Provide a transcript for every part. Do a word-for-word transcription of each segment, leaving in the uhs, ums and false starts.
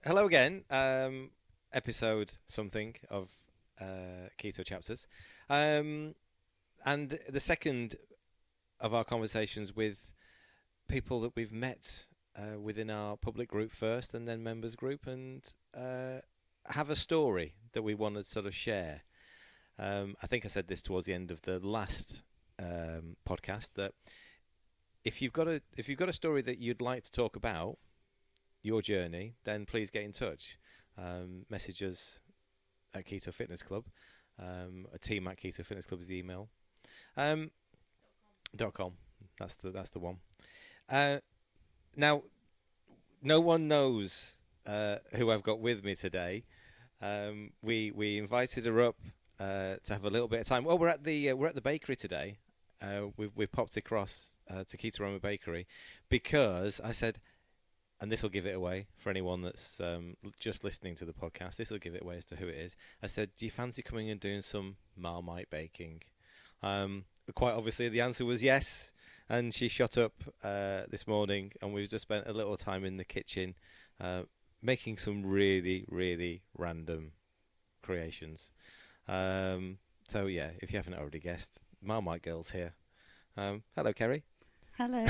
hello again. Um, episode something of uh, Keto Chapters. Um, and the second of our conversations with people that we've met uh, within our public group first and then members group and uh, have a story that we want to sort of share. Um, I think I said this towards the end of the last um, podcast that if you've got a if you've got a story that you'd like to talk about your journey, then please get in touch. Um, message us at Keto Fitness Club. Um, a team at Keto Fitness Club is the email. Um, dot com. That's the that's the one. Uh, now, no one knows uh, who I've got with me today. Um, we we invited her up uh, to have a little bit of time. Well, we're at the uh, we're at the bakery today. Uh, we've we've popped across uh, to Keto Roma Bakery because I said, and this will give it away for anyone that's um, just listening to the podcast. This will give it away as to who it is. I said, do you fancy coming and doing some Marmite baking? Um, quite obviously, the answer was yes. And she shot up uh, this morning, and we've just spent a little time in the kitchen uh, making some really, really random creations. Um, so, yeah, if you haven't already guessed, Marmite Girl's here. Um, hello, Kerry. Hello.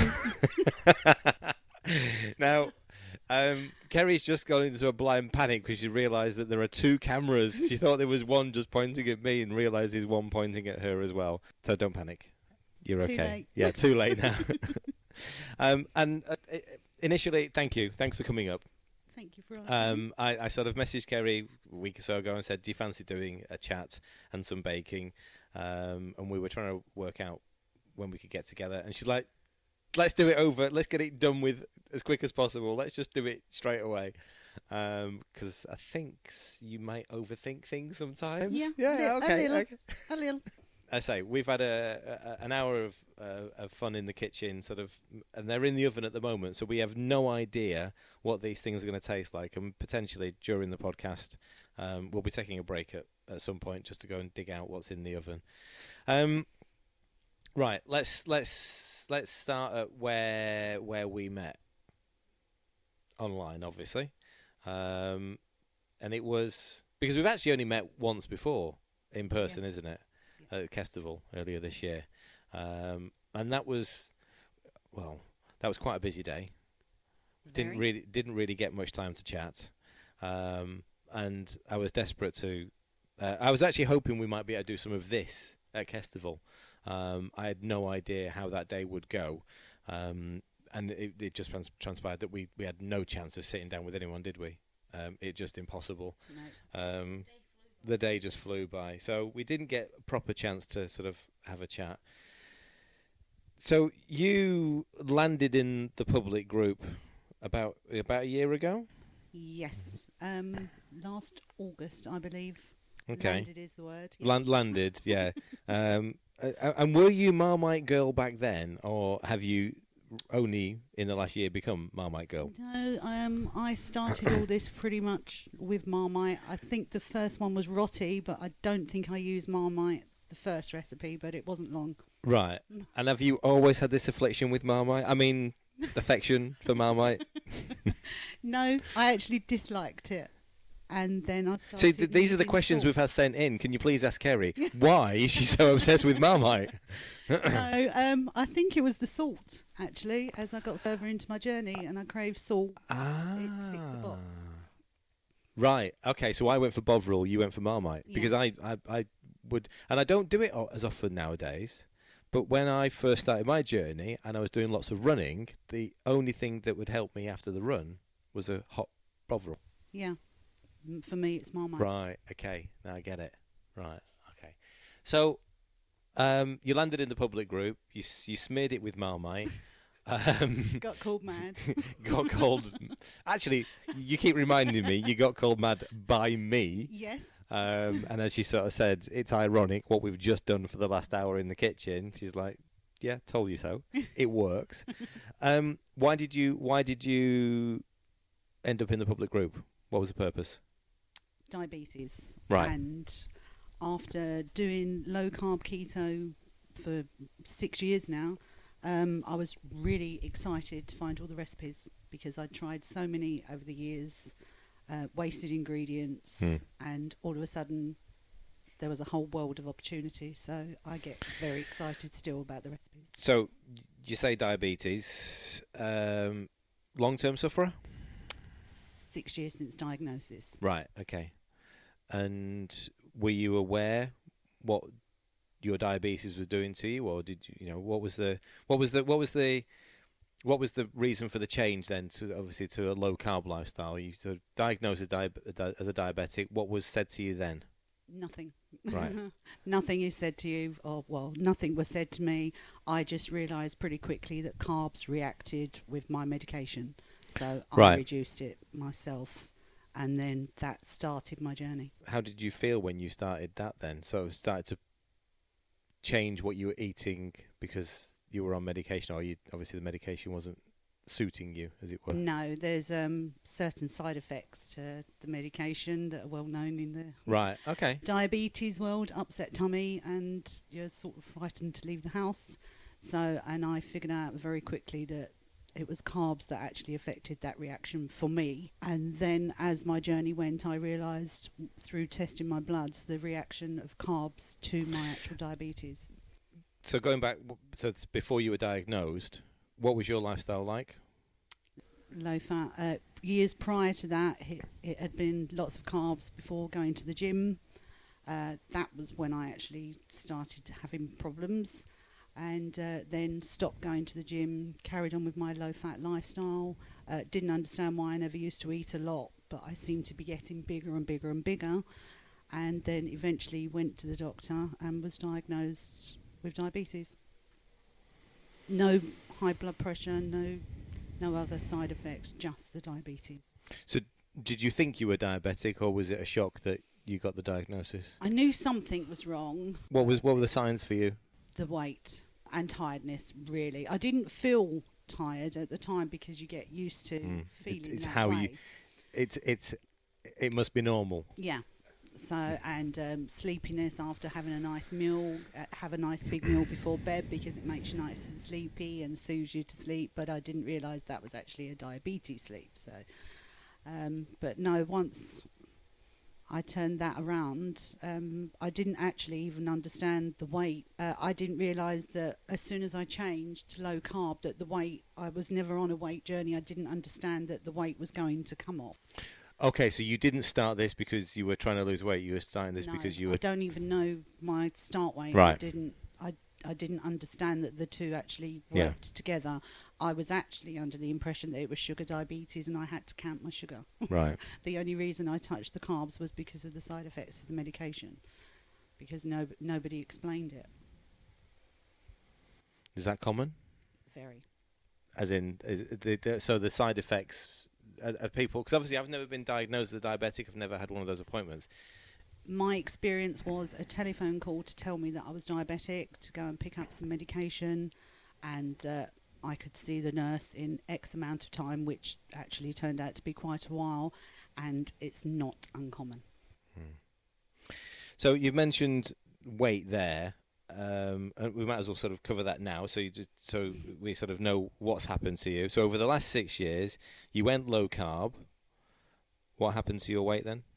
Now, um, Kerry's just gone into a blind panic because she realised that there are two cameras. She thought there was one just pointing at me and realised there's one pointing at her as well. So don't panic. You're Too okay. late. Yeah, too late now. um, and uh, initially, thank you. Thanks for coming up. Thank you for asking. Um, I, I sort of messaged Kerry a week or so ago and said, do you fancy doing a chat and some baking? Um, and we were trying to work out when we could get together. And she's like, let's do it over. Let's get it done with as quick as possible. Let's just do it straight away. Because um, I think you might overthink things sometimes. Yeah, Yeah, li- a okay. little. okay. A little. I say we've had a, a an hour of uh, of fun in the kitchen, sort of, and they're in the oven at the moment. So we have no idea what these things are going to taste like, and potentially during the podcast, um, we'll be taking a break at, at some point just to go and dig out what's in the oven. Um, right, let's let's let's start at where where we met online, obviously, um, and it was because we've actually only met once before in person, Yes. isn't it? At Kestival earlier this year, um, and that was well, that was quite a busy day. Didn't Very. really didn't really get much time to chat, um, and I was desperate to. Uh, I was actually hoping we might be able to do some of this at Kestival. Um, I had no idea how that day would go, um, and it, it just trans- transpired that we, we had no chance of sitting down with anyone, did we? Um, it just impossible. No. Um, the day just flew by, so we didn't get a proper chance to sort of have a chat. So you landed in the public group about about a year ago. Yes. Um. Last August, I believe. Okay, Landed is the word. Yeah. Land, landed, yeah. um, uh, and were you Marmite Girl back then, or have you only in the last year become Marmite Girl? No. Um. I started all this pretty much with Marmite. I think the first one was Roti, but I don't think I used Marmite the first recipe. But it wasn't long. Right. And have you always had this affliction with Marmite? I mean, affection for Marmite? No, I actually disliked it, and then I started. See, th- these are the using questions salt. we've had sent in. Can you please ask Kerry, why is she so obsessed with Marmite? No, um, I think it was the salt, actually, as I got further into my journey and I craved salt. Ah. It ticked the box. Right. Okay. So I went for Bovril. You went for Marmite Yeah. because I, I, I would, and I don't do it o- as often nowadays. But when I first started my journey and I was doing lots of running, the only thing that would help me after the run was a hot Bovril. Yeah, M- for me it's Marmite. Right. Okay. Now I get it. Right. Okay. So, um, you landed in the public group. You s- you smeared it with Marmite. Um, Got called mad. got called. Actually, you keep reminding me. You got called mad by me. Yes. Um, and as she sort of said, it's ironic what we've just done for the last hour in the kitchen. She's like, "Yeah, told you so. It works." Um, why did you? Why did you end up in the public group? What was the purpose? Diabetes. Right. And after doing low carb keto for six years now, um, I was really excited to find all the recipes because I'd tried so many over the years. uh, wasted ingredients, Hmm. and all of a sudden there was a whole world of opportunity. So I get very excited still about the recipes. So y- you say diabetes, um, long-term sufferer? Six years since diagnosis. Right. Okay. And were you aware what your diabetes was doing to you, or did you, you know, what was the, what was the, what was the, what was the reason for the change then to obviously to a low carb lifestyle? You sort of diagnosed as, di- as a diabetic. What was said to you then? Nothing. Right. Nothing is said to you, or well, nothing was said to me. I just realised pretty quickly that carbs reacted with my medication, so I Right. reduced it myself, and then that started my journey. How did you feel when you started that then? So it started to change what you were eating because you were on medication, or you obviously the medication wasn't suiting you, as it were. No, there's um, certain side effects to the medication that are well known in the Right. Okay. diabetes world, upset tummy, and you're sort of frightened to leave the house. So, and I figured out very quickly that it was carbs that actually affected that reaction for me. And then as my journey went, I realised through testing my bloods the reaction of carbs to my actual diabetes. So going back, w- so it's before you were diagnosed, what was your lifestyle like? Low fat. Uh, years prior to that, it, it had been lots of carbs before going to the gym. Uh, that was when I actually started having problems, and uh, then stopped going to the gym, carried on with my low fat lifestyle. Uh, didn't understand why I never used to eat a lot, but I seemed to be getting bigger and bigger and bigger, and then eventually went to the doctor and was diagnosed with diabetes. No high blood pressure, no no other side effects, just the diabetes. So did you think you were diabetic, or was it a shock that you got the diagnosis? I knew something was wrong. What was what were the signs for you? The weight and tiredness, really. I didn't feel tired at the time because you get used to Mm. It- feeling it's that how you- way. It's it's it must be normal. Yeah. So, and um, sleepiness after having a nice meal, uh, have a nice big meal before bed because it makes you nice and sleepy and soothes you to sleep. But I didn't realise that was actually a diabetes sleep. So, um, but no, once I turned that around, um, I didn't actually even understand the weight. Uh, I didn't realise that as soon as I changed to low carb, that the weight, I was never on a weight journey. I didn't understand that the weight was going to come off. Okay, so you didn't start this because you were trying to lose weight. You were starting this No, because you I were don't even know my start weight. I Right. didn't. I I didn't understand that the two actually Yeah. worked together. I was actually under the impression that it was sugar diabetes, and I had to count my sugar. right. The only reason I touched the carbs was because of the side effects of the medication, because no nobody explained it. Is that common? Very. As in, is, the, the, so the side effects are, are people? Because obviously, I've never been diagnosed as a diabetic. I've never had one of those appointments. My experience was a telephone call to tell me that I was diabetic, to go and pick up some medication, and that I could see the nurse in X amount of time, which actually turned out to be quite a while, and it's not uncommon. So you've mentioned weight there, um, and we might as well sort of cover that now. So you just so we sort of know what's happened to you. So over the last six years, you went low carb. What happened to your weight then?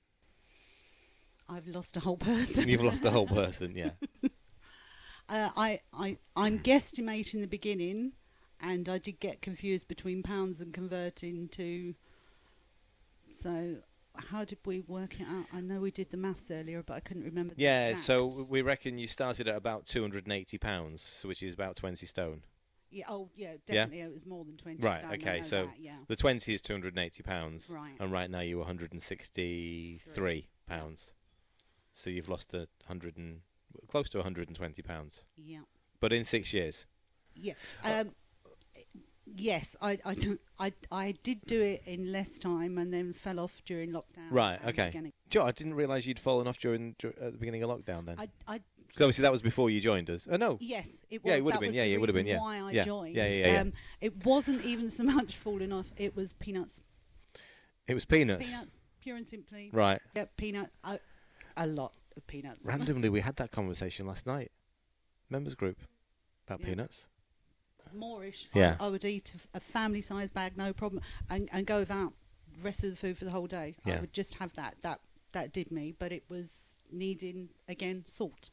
I've lost a whole person. You've lost the whole person, yeah. Uh, I, I, I'm guesstimating the beginning, and I did get confused between pounds and converting to. So, how did we work it out? I know we did the maths earlier, but I couldn't remember. The Yeah, exact. so we reckon you started at about two hundred eighty pounds, so which is about twenty stone. Yeah. Oh, yeah. Definitely, it was more than twenty. Right, stone, I okay, know so that, yeah. The twenty is two hundred eighty pounds, Right. and right now you're one hundred sixty-three pounds. So you've lost a hundred and close to one hundred twenty pounds, Yeah. but in six years. Yeah. Um, yes, I, I, do- I, I did do it in less time and then fell off during lockdown. Right, and okay. began ag- Joe, I didn't realise you'd fallen off during dur- at the beginning of lockdown. Then, I, I, 'cause obviously that was before you joined us. Oh no, yes, it was. Yeah, it would that have been, was yeah, the yeah, it would have been, reason yeah. Why I Yeah, joined. yeah, yeah, yeah. Um, it wasn't even so much falling off. It was peanuts. it was peanuts. Peanuts, pure and simply. Right. Yeah, peanut. A, a lot of peanuts. Randomly, we had that conversation last night. Members group about Yeah. peanuts. Moorish. Yeah. I, I would eat a, a family-sized bag, no problem, and, and go without rest of the food for the whole day. Yeah. I would just have that. That that did me, but it was needing again salt.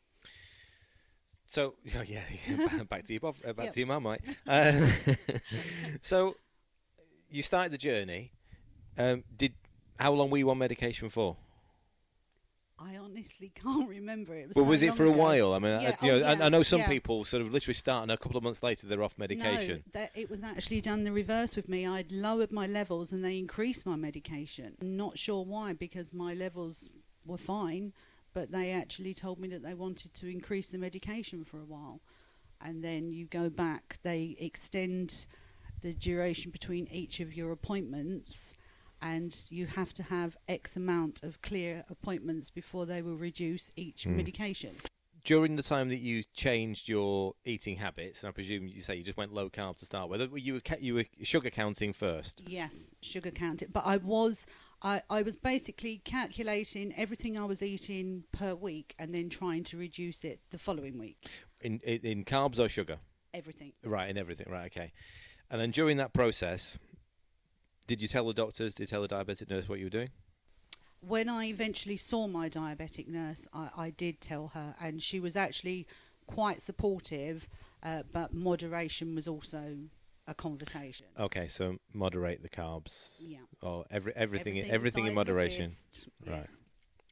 So oh, yeah, back to you, Bob. Uh, back Yep. to you, Marmite. Uh, so you started the journey. Um, did how long were you on medication for? I honestly can't remember. It was. Well, so was it long for a ago. while? I mean, Yeah, I, you know, oh, I, yeah, I know some yeah. people sort of literally start and a couple of months later they're off medication. No, that it was actually done the reverse with me. I'd lowered my levels and they increased my medication. I'm not sure why, because my levels were fine, but they actually told me that they wanted to increase the medication for a while. And then you go back, they extend the duration between each of your appointments, and you have to have X amount of clear appointments before they will reduce each Mm. medication. During the time that you changed your eating habits, and I presume you say you just went low carb to start with, you were ca- you were sugar counting first. Yes, sugar counted. But I was, I, I was basically calculating everything I was eating per week and then trying to reduce it the following week. In in, in carbs or sugar? Everything. Right, in everything. Right, okay. And then during that process, did you tell the doctors, did you tell the diabetic nurse what you were doing? When I eventually saw my diabetic nurse, I, I did tell her, and she was actually quite supportive, uh, but moderation was also a conversation. Okay, so moderate the carbs. Yeah. Or every everything Everything, everything the in size of a moderation. fist, Right. yes.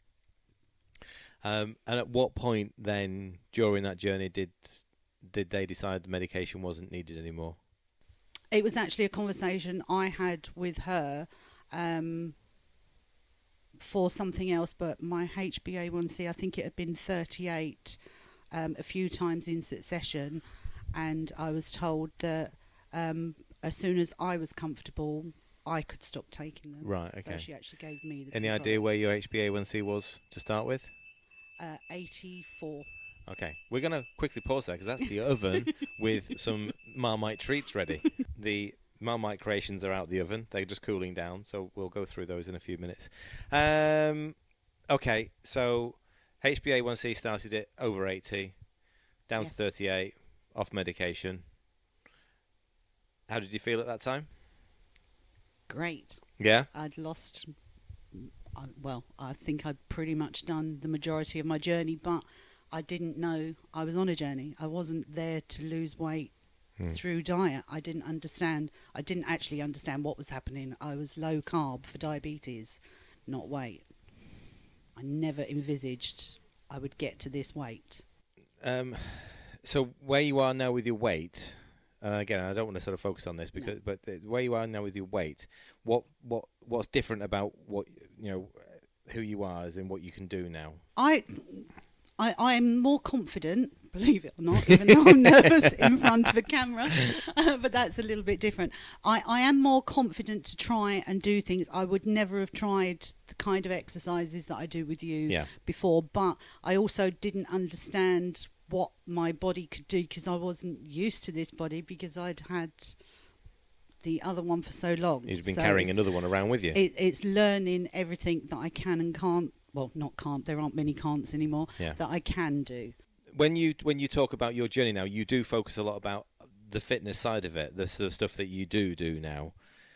Um, and at what point then during that journey did did they decide the medication wasn't needed anymore? It was actually a conversation I had with her um, for something else, but my H b A one C, I think it had been thirty-eight um, a few times in succession, and I was told that um, as soon as I was comfortable, I could stop taking them. Right, So okay. she actually gave me the Any control. idea where your H b A one C was to start with? Uh, eighty-four. Okay, we're going to quickly pause there because that's the oven with some Marmite treats ready. The Marmite creations are out the oven. They're just cooling down, so we'll go through those in a few minutes. Um, okay, so H b A one C started at over eighty, down Yes. to thirty-eight, off medication. How did you feel at that time? Great. Yeah? I'd lost, I, well, I think I'd pretty much done the majority of my journey, but I didn't know I was on a journey. I wasn't there to lose weight Hmm. through diet. I didn't understand. I didn't actually understand what was happening. I was low carb for diabetes, not weight. I never envisaged I would get to this weight. Um, so where you are now with your weight, uh, again, I don't want to sort of focus on this because, No. but the, where you are now with your weight, what what what's different about what you know, who you are, as in what you can do now? I, I, I'm more confident, believe it or not, even though I'm nervous in front of a camera, uh, but that's a little bit different. I, I am more confident to try and do things. I would never have tried the kind of exercises that I do with you Yeah. before, but I also didn't understand what my body could do because I wasn't used to this body because I'd had the other one for so long. You've been So carrying it's- another one around with you. it, it's learning everything that I can and can't. Well, not can't. There aren't many can'ts anymore. Yeah. That I can do. When you when you talk about your journey now, you do focus a lot about the fitness side of it, the sort of stuff that you do do now.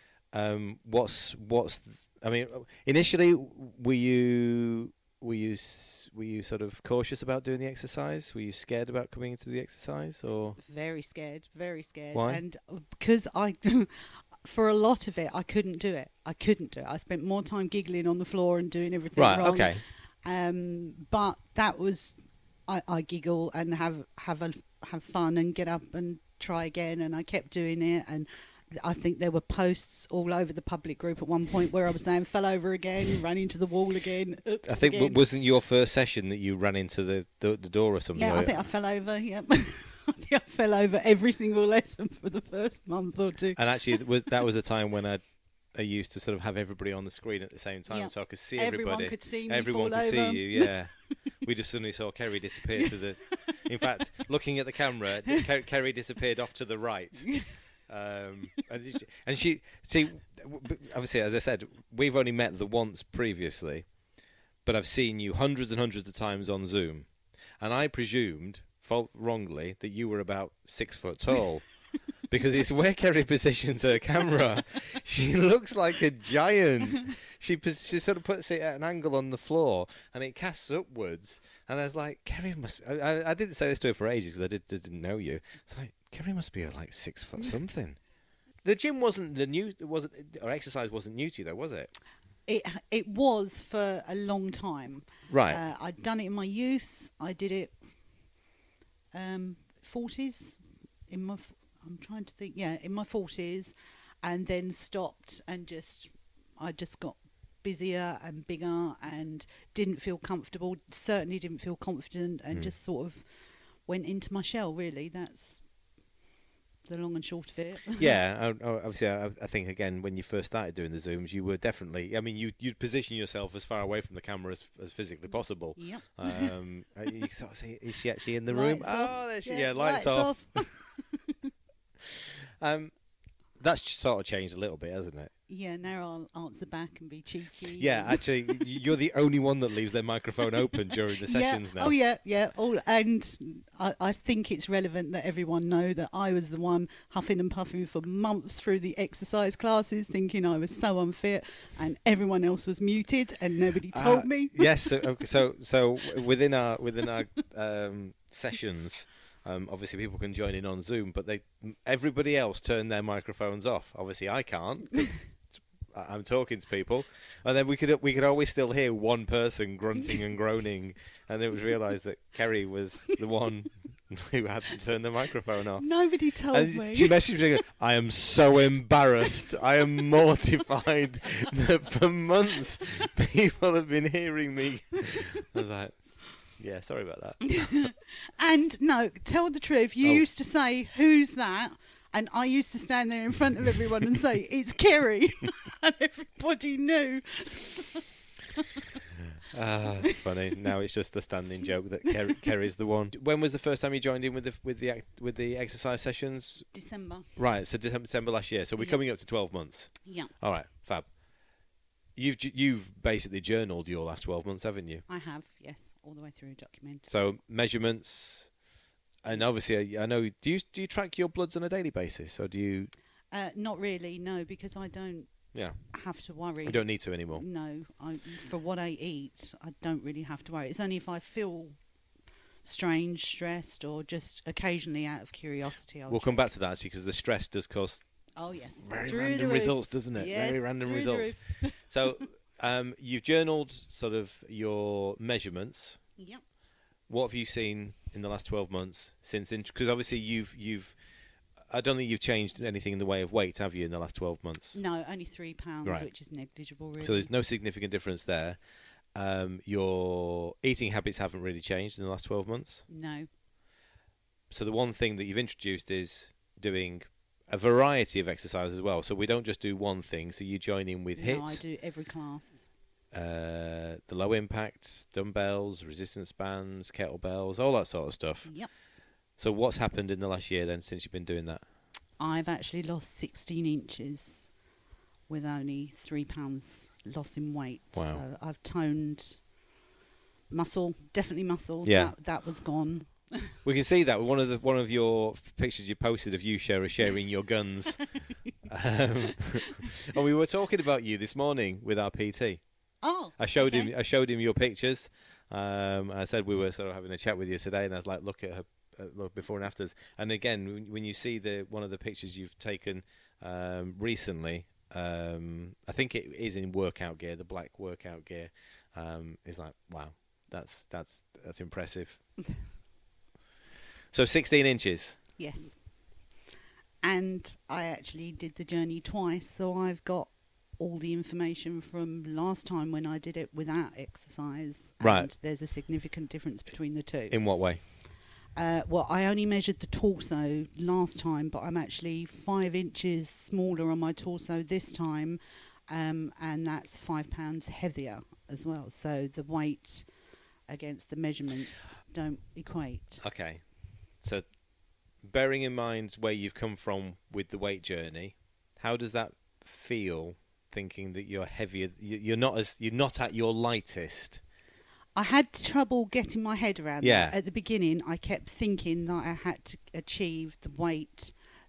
Um, what's what's I mean, initially were you were you s- were you sort of cautious about doing the exercise? Were you scared about coming into the exercise, or Very scared. Very scared. Why? And uh, because I, for a lot of it, I couldn't do it. I couldn't do it. I spent more time giggling on the floor and doing everything right? wrong. Okay, Um, but that was, I, I giggle and have have a, have fun and get up and try again. And I kept doing it. And I think there were posts all over the public group at one point where I was saying fell over again, ran into the wall again. Oops, I think again. wasn't your first session that you ran into the the, the door or something? Yeah, or- I think I fell over. Yep. I think I fell over every single lesson for the first month or two. And actually, it was that was a time when I I used to sort of have everybody on the screen at the same time, Yeah. so I could see Everyone everybody. could see me Everyone fall could see over. you, yeah. We just suddenly saw Kerry disappear to the. In fact, looking at the camera, Ker- Kerry disappeared off to the right. Um, and, she, and she, see, w- b- obviously, as I said, we've only met the once previously, but I've seen you hundreds and hundreds of times on Zoom, and I presumed, fault wrongly, that you were about six foot tall. because it's where Kerry positions her camera. She looks like a giant. She pos- she sort of puts it at an angle on the floor, and it casts upwards. And I was like, Kerry must. I, I, I didn't say this to her for ages because I did, didn't know you. It's like Kerry must be like six foot something. The gym wasn't the new. It wasn't or exercise wasn't new to you though, was it? It it was for a long time. Right. Uh, I'd done it in my youth. I did it um forties in my. f- I'm trying to think. Yeah, in my forties, and then stopped and just. I just got busier and bigger and didn't feel comfortable. Certainly didn't feel confident, and Mm. just sort of went into my shell. Really, that's the long and short of it. Yeah, I, I- obviously, I, I think again when you first started doing the zooms, you were definitely. I mean, you you'd position yourself as far away from the camera as, as physically possible. Yep. Um, uh, you sort of say, is she actually in the room? Lights off. Oh, there she. Yeah, Yeah, lights, lights off. off. um, that's just sort of changed a little bit, hasn't it? Yeah, now I'll answer back and be cheeky. Yeah, and- actually, y- you're the only one that leaves their microphone open during the sessions yeah. now. Oh yeah, yeah. All and I, I think it's relevant that everyone know that I was the one huffing and puffing for months through the exercise classes, thinking I was so unfit, and everyone else was muted, and nobody told Uh, me. Yes. So, okay, so, so within our within our um, sessions, um, obviously people can join in on Zoom, but they everybody else turn their microphones off. Obviously, I can't. 'Cause I- I'm talking to people, and then we could we could always still hear one person grunting and groaning, and it was realised that Kerry was the one who hadn't turned the microphone off. Nobody told And me. she messaged me, I am so embarrassed. I am mortified that for months people have been hearing me. I was like, yeah, sorry about that. And no, tell the truth. You Oh. used to say, "Who's that?" And I used to stand there in front of everyone and say, "It's Kerry," and everybody knew. Ah, it's funny. Now it's just a standing joke that Ker- Kerry's the one. When was the first time you joined in with the with the act- with the exercise sessions? December. Right, so December, December last year. So we're Yeah. coming up to twelve months. Yeah, All right, fab. You've ju- you've basically journaled your last twelve months, haven't you? I have. Yes, all the way through documented. So measurements, and obviously I I know. Do you do you track your bloods on a daily basis, or do you? Uh, not really, no, because I don't Yeah, have to worry. you don't need to anymore. No, I, for what I eat, I don't really have to worry. It's only if I feel strange, stressed, or just occasionally out of curiosity. I'll We'll come back to that actually because the stress does cause Oh yes, very Through the random roof. results, doesn't it? Yes, Very random through the results. So um, you've journaled sort of your measurements. Yep. What have you seen in the last twelve months since? Because obviously you've you've. I don't think you've changed anything in the way of weight, have you, in the last twelve months? No, only three pounds, Right. which is negligible, really. So there's no significant difference there. Um, your eating habits haven't really changed in the last twelve months. No. So the one thing that you've introduced is doing a variety of exercise as well. So we don't just do one thing. So you join in with No, I HIIT, do every class. uh, the low impact, dumbbells, resistance bands, kettlebells, all that sort of stuff. Yep. So what's happened in the last year then since you've been doing that? I've actually lost sixteen inches with only three pounds loss in weight. Wow. So I've toned muscle, definitely muscle. Yeah. That, that was gone. We can see that with one of the one of your pictures you posted of you share, sharing your guns. um, and we were talking about you this morning with our P T. Oh. I showed okay. him I showed him your pictures. Um, I said we were sort of having a chat with you today, and I was like, look at her, uh, look before and afters. And again, when, when you see the one of the pictures you've taken um, recently, um, I think it is in workout gear, the black workout gear. Um, it's like, wow, that's that's that's impressive. So sixteen inches. Yes. And I actually did the journey twice, so I've got all the information from last time when I did it without exercise. Right. And there's a significant difference between the two. In what way? Uh, well, I only measured the torso last time, but I'm actually five inches smaller on my torso this time, um, and that's five pounds heavier as well. So the weight against the measurements don't equate. Okay. So bearing in mind where you've come from with the weight journey, how does that feel? Thinking that you're heavier, you- you're not as you're not at your lightest. I had trouble getting my head around Yeah. that. At the beginning, I kept thinking that I had to achieve the weight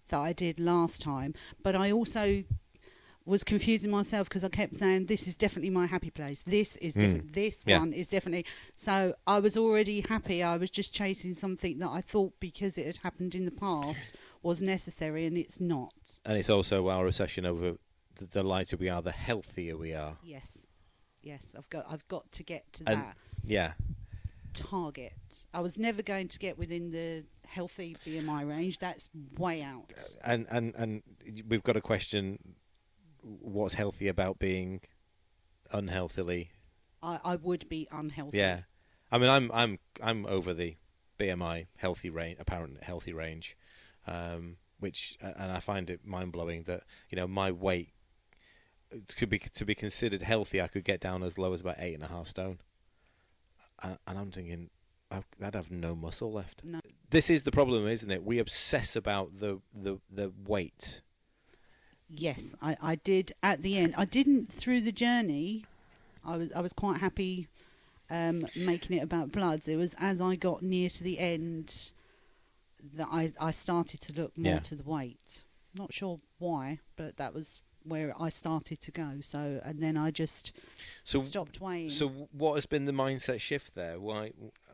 that I did last time, but I also was confusing myself because I kept saying this is definitely my happy place. This is Mm. different. This Yeah. one is definitely. So I was already happy. I was just chasing something that I thought because it had happened in the past was necessary, and it's not. And it's also our recession over the, the lighter we are, the healthier we are. Yes, yes. I've got. I've got to get to And- that Yeah. target. I was never going to get within the healthy B M I range. That's way out. And and and we've got a question: what's healthy about being unhealthily? I, I would be unhealthy. Yeah, I mean, I'm I'm I'm over the B M I healthy range, apparent healthy range, um, which uh, and I find it mind blowing that you know my weight could be to be considered healthy. I could get down as low as about eight and a half stone, and, and I'm thinking I'd I'd have no muscle left. No. This is the problem, isn't it? We obsess about the the the weight. Yes, I, I did at the end. I didn't through the journey. I was I was quite happy um, making it about bloods. It was as I got near to the end that I, I started to look more Yeah. to the weight. Not sure why, but that was where I started to go. So and then I just So stopped weighing. So what has been the mindset shift there? Why?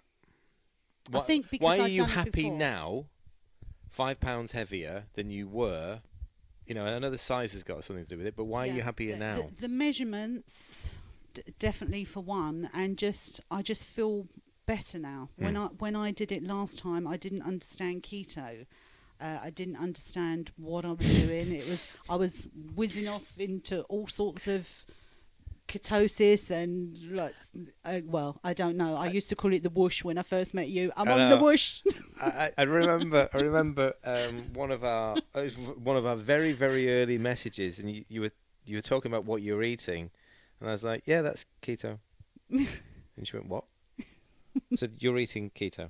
I why think because why are I'd you done it happy before. now, five pounds heavier than you were? You know, I know the size has got something to do with it, but why Yeah, are you happier the, now? The, the measurements, d- definitely for one, and just I just feel better now. When Mm. I when I did it last time, I didn't understand keto. Uh, I didn't understand what I was doing. It was I was whizzing off into all sorts of ketosis and like, uh, well, I don't know. I used to call it the whoosh when I first met you. I'm I on the know. whoosh. I, I I remember, I remember um, one of our uh, one of our very very early messages, and you, you were you were talking about what you were eating, and I was like, yeah, that's keto, and she went, what? I said, you're eating keto.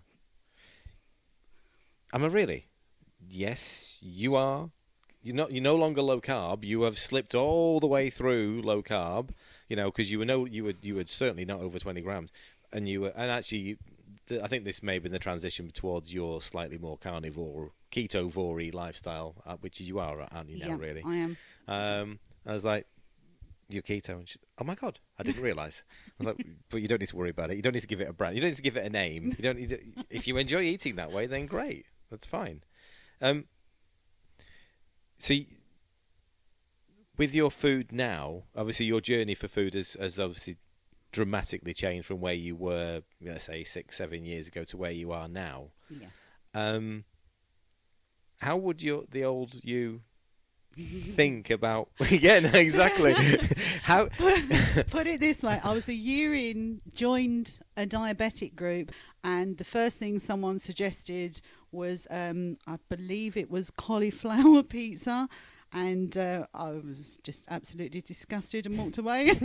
Am I really? Yes, you are. You're not. You're no longer low carb. You have slipped all the way through low carb. You know, because you were no, you were you were certainly not over twenty grams, and you were, and actually, you, the, I think this may be the transition towards your slightly more carnivore, ketovore lifestyle, uh, which you are, aren't you now? Yeah, Really. I am. Um, I was like, you're keto, and she, oh my god, I didn't realise. I was like, but you don't need to worry about it. You don't need to give it a brand. You don't need to give it a name. You don't need to, if you enjoy eating that way, then great, that's fine. Um, so, y- with your food now, obviously your journey for food has, has obviously dramatically changed from where you were, let's say, six, seven years ago to where you are now. Yes. Um, how would your the old you think about? Yeah, no, exactly. How? Put it this way, I was a year in, joined a diabetic group, and the first thing someone suggested was, um, I believe it was cauliflower pizza, and uh, I was just absolutely disgusted and walked away.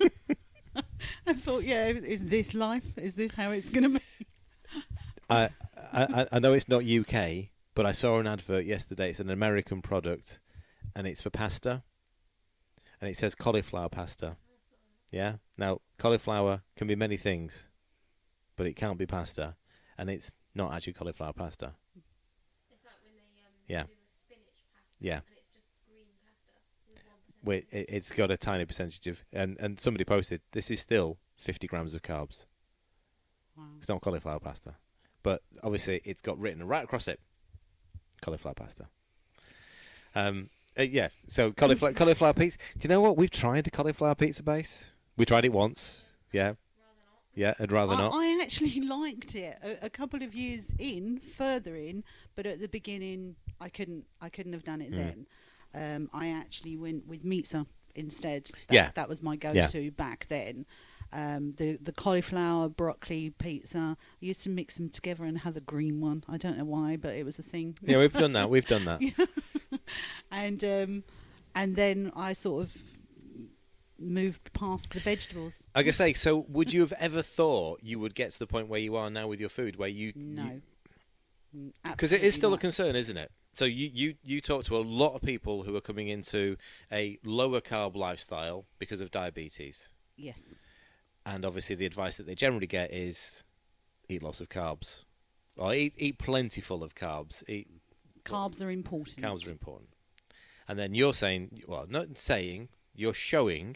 I thought, yeah, is this life? Is this how it's going to be? I, I I know it's not U K, but I saw an advert yesterday. It's an American product, and it's for pasta, and it says cauliflower pasta. Yeah. Now cauliflower can be many things, but it can't be pasta, and it's not actually cauliflower pasta. It's like when they um, Yeah. do a spinach pasta Yeah. and it's just green pasta with one percent. Wait, it, it's got a tiny percentage of, and and somebody posted this is still fifty grams of carbs. Wow. It's not cauliflower pasta, but obviously it's got written right across it, cauliflower pasta. Um, uh, yeah. So cauliflower cauliflower pizza. Do you know what? We've tried the cauliflower pizza base. We tried it once. Yeah. Rather not. Yeah. I'd rather I, not. I actually liked it a, a couple of years in, further in, but at the beginning I couldn't. I couldn't have done it Mm. then. Um, I actually went with pizza instead. That, Yeah. that was my go-to back then. Um, the the cauliflower broccoli pizza. I used to mix them together and have the green one. I don't know why, but it was a thing. Yeah, we've done that. We've done that. and um, and then I sort of moved past the vegetables. Like I say, so would you have ever thought you would get to the point where you are now with your food, where you No. because it is Absolutely still a not. concern, isn't it? So you, you, you talk to a lot of people who are coming into a lower carb lifestyle because of diabetes. Yes. And obviously the advice that they generally get is eat lots of carbs. Or eat, eat plentiful of carbs. Eat Carbs are important. Carbs are important. And then you're saying, well, not saying, you're showing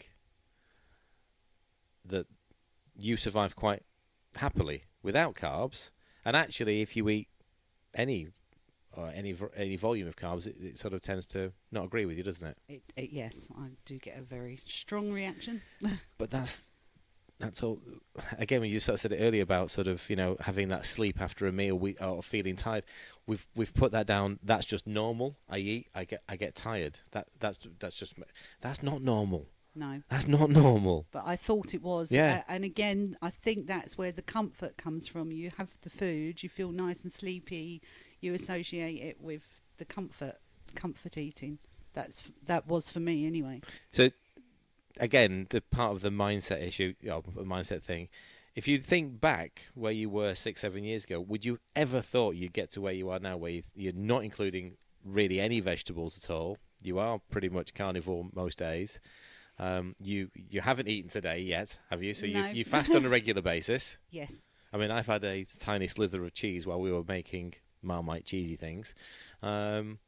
that you survive quite happily without carbs. And actually, if you eat any or any vo- any volume of carbs, it, it sort of tends to not agree with you, doesn't it? It, it, yes, I do get a very strong reaction. But that's that's all. Again, when you sort of said it earlier about sort of, you know, having that sleep after a meal, we or feeling tired, we've we've put that down. That's just normal. I eat, I get I get tired. That that's that's just that's not normal. No. That's not normal. But I thought it was. Yeah. Uh, and again, I think that's where the comfort comes from. You have the food, you feel nice and sleepy, you associate it with the comfort, comfort eating. That's that was for me anyway. So, again, the part of the mindset issue, you know, the mindset thing. If you think back where you were six, seven years ago, would you ever thought you'd get to where you are now, where you, you're not including really any vegetables at all? You are pretty much carnivore most days. Um, you you haven't eaten today yet, have you? So No. you you fast on a regular basis. Yes. I mean, I've had a tiny slither of cheese while we were making Marmite cheesy things. Um,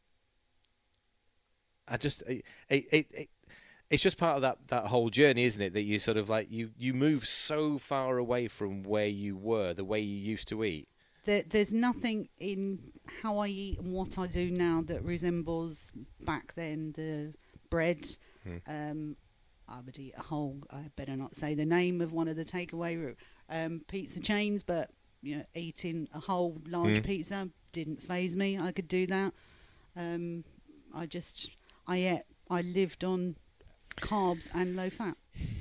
I just it, it, it, it it's just part of that, that whole journey, isn't it? That you sort of like you, you move so far away from where you were, the way you used to eat. There, there's nothing in how I eat and what I do now that resembles back then. The bread, Hmm. um, I would eat a whole. I better not say the name of one of the takeaway um, pizza chains, but you know, eating a whole large Hmm. pizza didn't faze me. I could do that. Um, I just, I ate, I lived on carbs and low fat.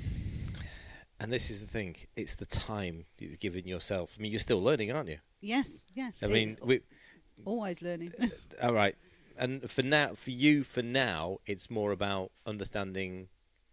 And this is the thing: it's the time you've given yourself. I mean, you're still learning, aren't you? Yes, yes. I mean, it's we, always learning. all right. And for now, for you, for now, it's more about understanding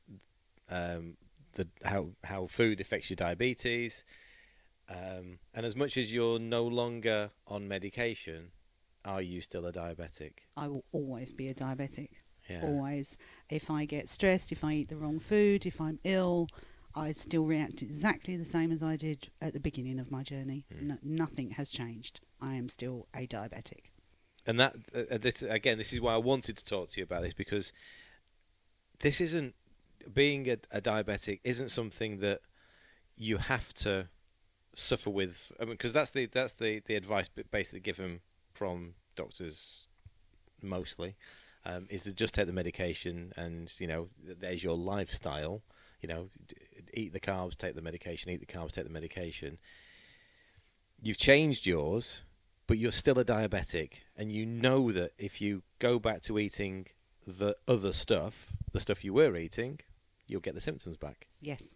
um, the how how food affects your diabetes. Um, and as much as you're no longer on medication, are you still a diabetic? I will always be a diabetic. Yeah. Always. If I get stressed, if I eat the wrong food, if I'm ill, I still react exactly the same as I did at the beginning of my journey. Mm. No, nothing has changed. I am still a diabetic. And that uh, this again, this is why I wanted to talk to you about this, because this isn't being a, a diabetic isn't something that you have to suffer with. I mean, because that's the that's the the advice basically given from doctors mostly, um, is to just take the medication, and you know, there's your lifestyle. You know, d- eat the carbs, take the medication. Eat the carbs, take the medication. You've changed yours, but you're still a diabetic, and you know that if you go back to eating the other stuff, the stuff you were eating, you'll get the symptoms back. Yes.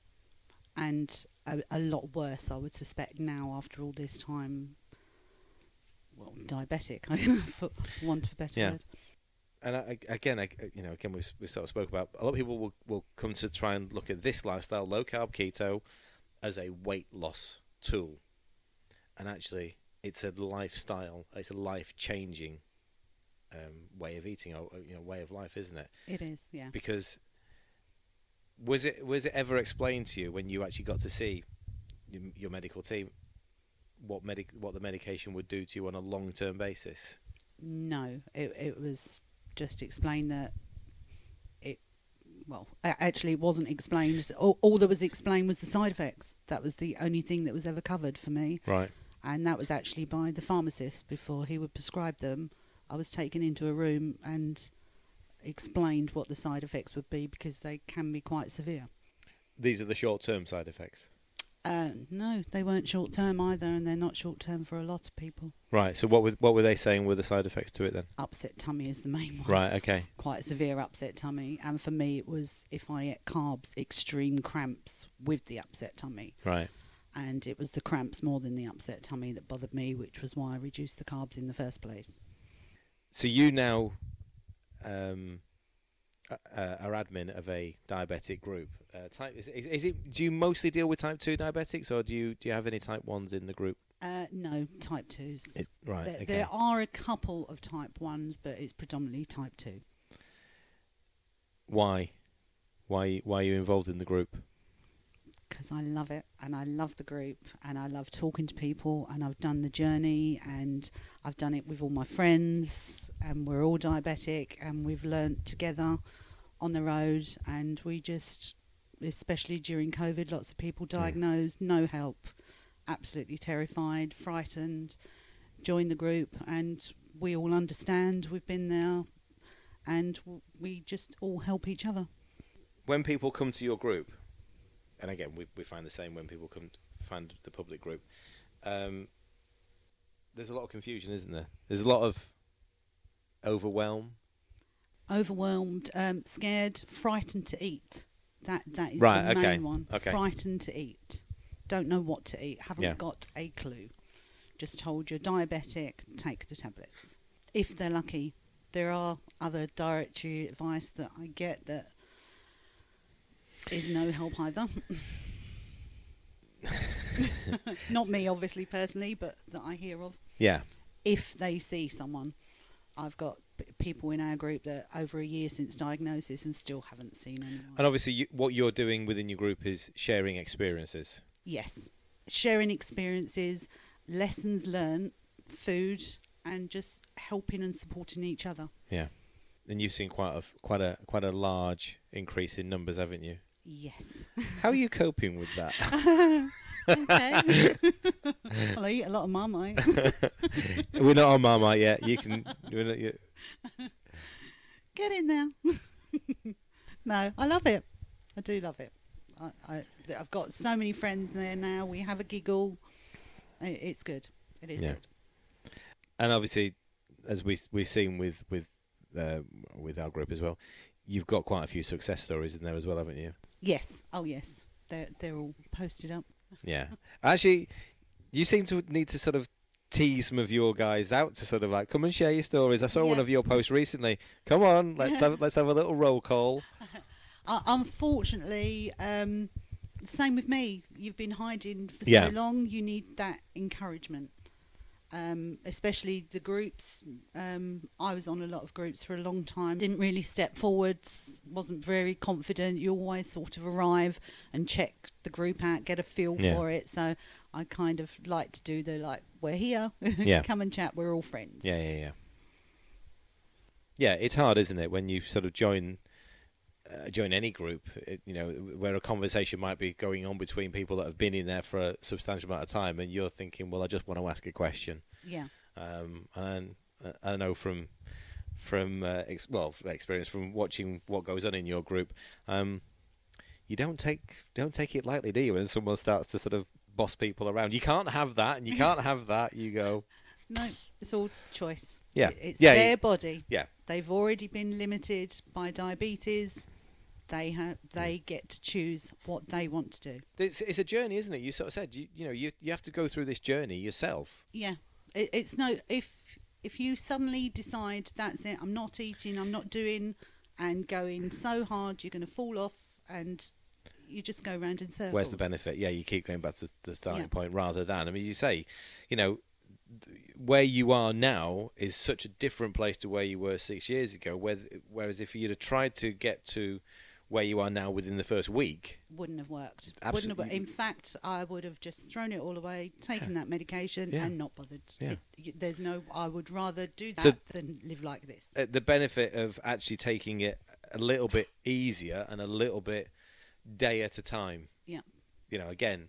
And a, a lot worse, I would suspect now after all this time. Well, diabetic, for want of a better Yeah. word. And I, again, I, you know, again, we we sort of spoke about a lot of people will will come to try and look at this lifestyle, low carb keto, as a weight loss tool, and actually, it's a lifestyle, it's a life changing um, way of eating, or you know, way of life, isn't it? It is, yeah. Because was it was it ever explained to you when you actually got to see your, your medical team what medic what the medication would do to you on a long term basis? No, it it was just explained that it, well, a- actually it wasn't explained. All, all that was explained was the side effects. That was the only thing that was ever covered for me. Right. And that was actually by the pharmacist before he would prescribe them. I was taken into a room and explained what the side effects would be, because they can be quite severe. These are the short term side effects. Uh, no, they weren't short term either, and they're not short term for a lot of people. Right. So what were what were they saying were the side effects to it then? Upset tummy is the main one. Right. Okay. Quite severe upset tummy, and for me it was, if I ate carbs, extreme cramps with the upset tummy. Right. And it was the cramps more than the upset tummy that bothered me, which was why I reduced the carbs in the first place. So you now um, uh, are admin of a diabetic group. Uh, type is, is, is it? Do you mostly deal with type two diabetics, or do you do you have any type ones in the group? Uh, no, type twos. It, right. There, okay. there are a couple of type ones, but it's predominantly type two. Why? Why? Why are you involved in the group? because I love it and I love the group and I love talking to people, and I've done the journey and I've done it with all my friends, and we're all diabetic and we've learnt together on the road, and we just, especially during COVID, lots of people diagnosed, no help, absolutely terrified, frightened, join the group, and we all understand, we've been there, and w- we just all help each other. When people come to your group, and again, we we find the same when people come to find the public group, um, there's a lot of confusion, isn't there? There's a lot of overwhelm. Overwhelmed, um, scared, frightened to eat. That that is Right, the main okay, one. okay. Frightened to eat. Don't know what to eat. Haven't Yeah. got a clue. Just told you're diabetic, take the tablets. If they're lucky. There are other dietary advice that I get that is no help either. Not me, obviously, personally, but that I hear of. Yeah. If they see someone. I've got p- people in our group that are over a year since diagnosis and still haven't seen anyone. And obviously, you, what you're doing within your group is sharing experiences. Yes. Sharing experiences, lessons learned, food, and just helping and supporting each other. Yeah. And you've seen quite a quite a quite a large increase in numbers, haven't you? Yes. How are you coping with that? Okay. Well, I eat a lot of Marmite. We're not on Marmite yet. You can. We're not, you, Get in there. No, I love it. I do love it. I, I, I've got so many friends there now. We have a giggle. I- It's good. It is Yeah. good. and obviously, as we we've seen with with uh, with our group as well, you've got quite a few success stories in there as well, haven't you? Yes. Oh, yes. They're they're all posted up. Yeah. Actually, you seem to need to sort of tease some of your guys out to sort of like come and share your stories. I saw one Yeah. of your posts recently. Come on, let's have let's have a little roll call. Uh, unfortunately, um, same with me. You've been hiding for Yeah. so long. You need that encouragement, um, especially the groups. Um, I was on a lot of groups for a long time. Didn't really step forwards. Wasn't very confident. You always sort of arrive and check the group out, get a feel Yeah. for it. So I kind of like to do the like, we're here. Yeah. Come and chat. We're all friends. Yeah, yeah, yeah. Yeah, it's hard, isn't it, when you sort of join uh, join any group, it, you know, where a conversation might be going on between people that have been in there for a substantial amount of time, and you're thinking, well, I just want to ask a question. Yeah. Um, and uh, I know from from uh, ex- well from experience from watching what goes on in your group, um, you don't take don't take it lightly, do you? When someone starts to sort of boss people around, you can't have that, and you can't have that. You go, No, it's all choice. Yeah. It- It's Yeah, their yeah. body. Yeah. They've already been limited by diabetes. They have. They get to choose what they want to do. it's it's a journey, isn't it? You sort of said you you know you you have to go through this journey yourself. Yeah. It, it's no. If if you suddenly decide that's it, I'm not eating, I'm not doing, and going so hard, you're going to fall off, and you just go round in circles. Where's the benefit? Yeah, you keep going back to the starting Yeah. point rather than. I mean, you say, you know, th- where you are now is such a different place to where you were six years ago. Where, whereas if you'd have tried to get to where you are now within the first week, Wouldn't have worked. Wouldn't have, Absolutely. wor- in fact, I would have just thrown it all away, taken that medication, Yeah. and not bothered. Yeah. It, y- there's no. I would rather do that So- than live like this. uh, the benefit of actually taking it a little bit easier and a little bit day at a time. Yeah. You know, again,